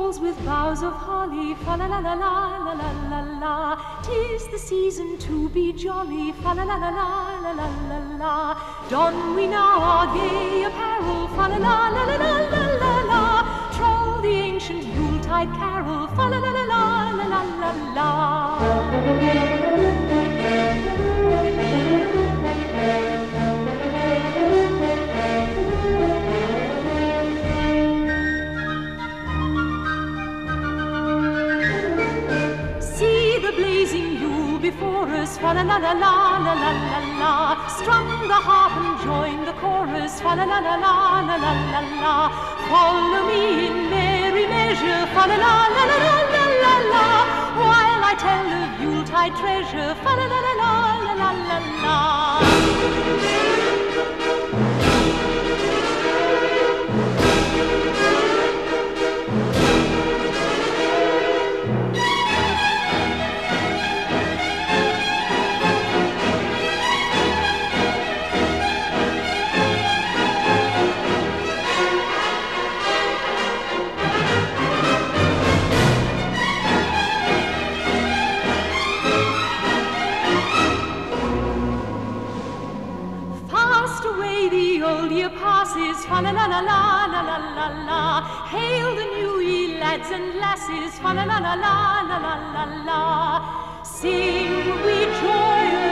walls with boughs of holly, fa la la la la la la la la. 'Tis the season to be jolly, fa la la la la la la la la. Don we now our gay apparel, fa la la la la la la la la. Troll the ancient Yuletide carol, fa la la la la la la la la. Before us, fa la la la la la la la la. Strum the harp and join the chorus, fa la la la la la la la la. Follow me in merry measure, fa la la la la la la la la. While I tell of Yuletide treasure, fa la la la la la la la la. Passes, fa la la la la la la la la. Hail the new ye lads and lasses, fa la la la la la la la la. Sing we joyous.